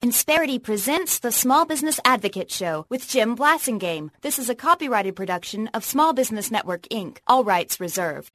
Insperity presents the Small Business Advocate Show with Jim Blasingame. This is a copyrighted production of Small Business Network, Inc. All rights reserved.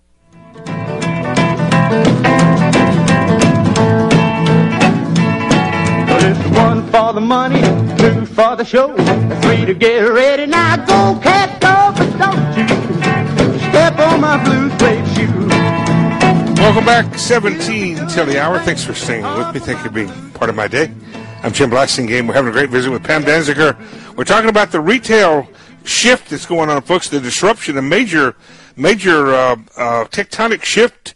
It's one for the money, two for the show, three to get ready. Now go, cat, go, but don't you step on my blue suede shoe. Welcome back, 17 till the hour. Thanks for staying with me. Thank you for being part of my day. I'm Jim Blasingame. We're having a great visit with Pam Danziger. We're talking about the retail shift that's going on, folks, the disruption, a major tectonic shift,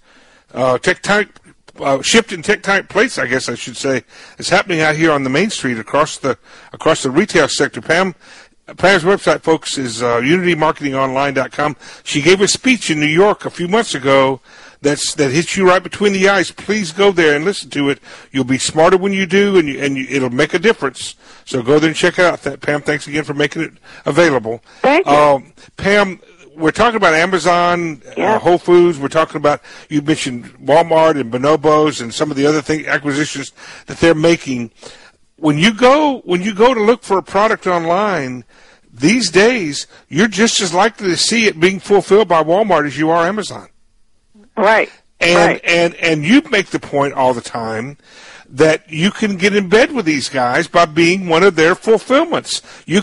shift in tectonic plates, I guess I should say, is happening out here on the Main Street across the retail sector. Pam's website, folks, is unitymarketingonline.com. She gave a speech in New York a few months ago that hits you right between the eyes. Please go there and listen to it. You'll be smarter when you do, and it'll make a difference. So go there and check it out. Pam, thanks again for making it available. Thank you. Pam, we're talking about Amazon, Yeah. Whole Foods. We're talking about, you mentioned Walmart and Bonobos and some of the other acquisitions that they're making. When you go to look for a product online these days, you're just as likely to see it being fulfilled by Walmart as you are Amazon. Right. And you make the point all the time that you can get in bed with these guys by being one of their fulfillments. I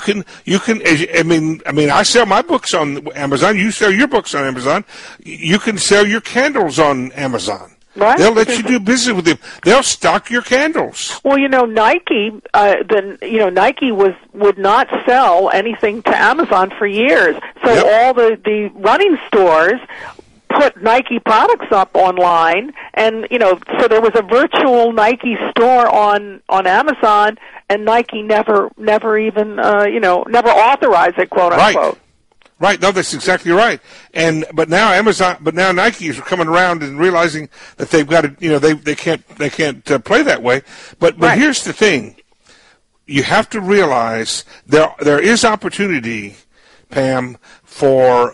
sell my books on Amazon. You sell your books on Amazon. You can sell your candles on Amazon. Right. They'll let you do business with them. They'll stock your candles. Well, Nike, Nike would not sell anything to Amazon for years. So Yep. all the running stores put Nike products up online, and so there was a virtual Nike store on Amazon, and Nike never even never authorized it, quote unquote. Right. No, that's exactly right. But now Nike is coming around and realizing that they've got to, they can't play that way. But Right. Here's the thing: you have to realize there is opportunity, Pam, for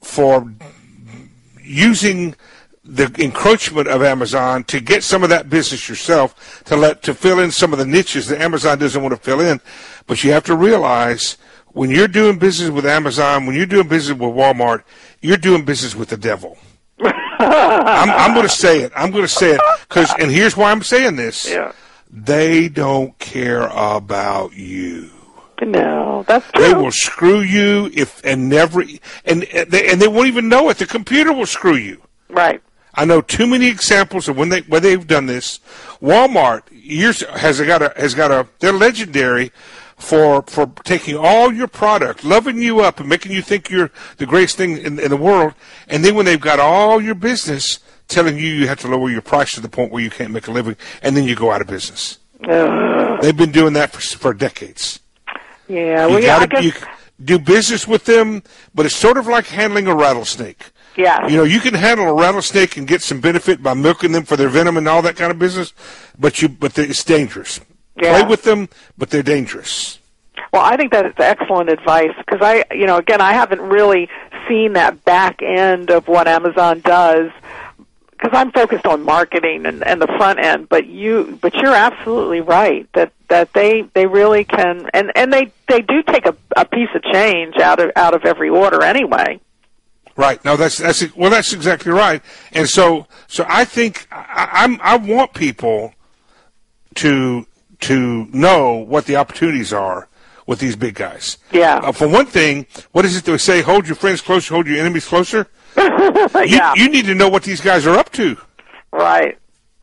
using the encroachment of Amazon to get some of that business yourself, to fill in some of the niches that Amazon doesn't want to fill in. But you have to realize, when you're doing business with Amazon, when you're doing business with Walmart, you're doing business with the devil. I'm going to say it. And here's why I'm saying this. Yeah. They don't care about you. No, that's true. They will screw you and they won't even know it. The computer will screw you. Right. I know too many examples of where they've done this. Walmart they're legendary for taking all your product, loving you up, and making you think you're the greatest thing in the world. And then when they've got all your business, telling you have to lower your price to the point where you can't make a living, and then you go out of business. They've been doing that for decades. Yeah, You do business with them, but it's sort of like handling a rattlesnake. Yeah. You can handle a rattlesnake and get some benefit by milking them for their venom and all that kind of business, but it's dangerous. Yeah. Play with them, but they're dangerous. Well, I think that is excellent advice, because I haven't really seen that back end of what Amazon does, because I'm focused on marketing and the front end. But you're absolutely right that they really can, and they do take a piece of change out of every order anyway. Right. No, that's exactly right. And so I think I want people to know what the opportunities are with these big guys. Yeah. For one thing, what is it they say? Hold your friends closer, hold your enemies closer. Yeah. You need to know what these guys are up to. Right.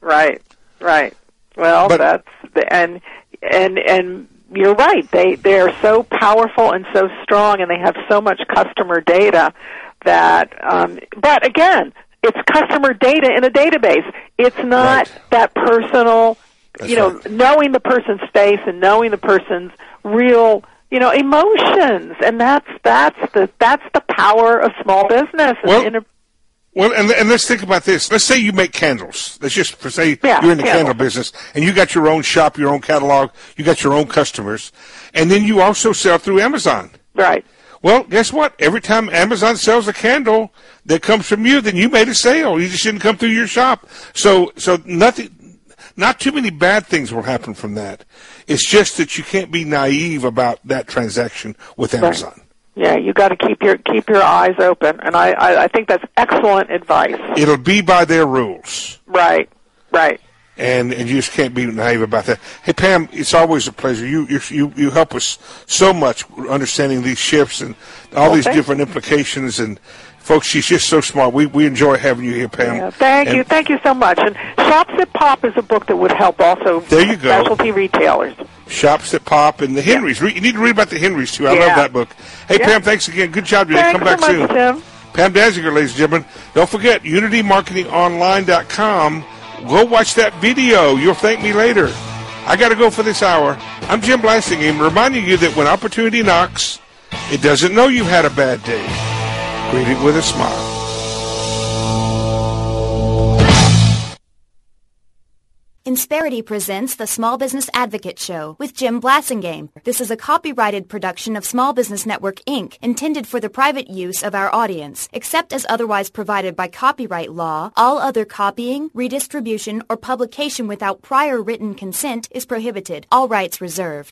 Well, and you're right. They are so powerful and so strong, and they have so much customer data that. But again, it's customer data in a database. It's not that personal. That's right. Knowing the person's face and knowing the person's real, emotions, and that's the power of small business. Well, and let's think about this. Let's say you make candles. Let's just say you're in the candle business, and you got your own shop, your own catalog, you got your own customers, and then you also sell through Amazon. Right. Well, guess what? Every time Amazon sells a candle that comes from you, then you made a sale. You just didn't come through your shop. So nothing. not too many bad things will happen from that. It's just that you can't be naive about that transaction with Amazon. Right. Yeah, you got to keep your eyes open, and I think that's excellent advice. It'll be by their rules. Right. And you just can't be naive about that. Hey, Pam, it's always a pleasure. You help us so much understanding these shifts and all these different implications. And folks, she's just so smart. We enjoy having you here, Pam. Yeah, thank you so much. And Shops that Pop is a book that would help also there you go. Specialty retailers. Shops that Pop and the Henrys. You need to read about the Henrys too. I love that book. Hey, Pam, thanks again. Good job today. Come back so much, soon. Tim. Pam Dazinger, ladies and gentlemen. Don't forget, UnityMarketingOnline.com. Go watch that video. You'll thank me later. I got to go for this hour. I'm Jim Blasingame, reminding you that when opportunity knocks, it doesn't know you've had a bad day. Greet it with a smile. Insperity presents the Small Business Advocate Show with Jim Blasingame. This is a copyrighted production of Small Business Network, Inc., intended for the private use of our audience. Except as otherwise provided by copyright law, all other copying, redistribution, or publication without prior written consent is prohibited. All rights reserved.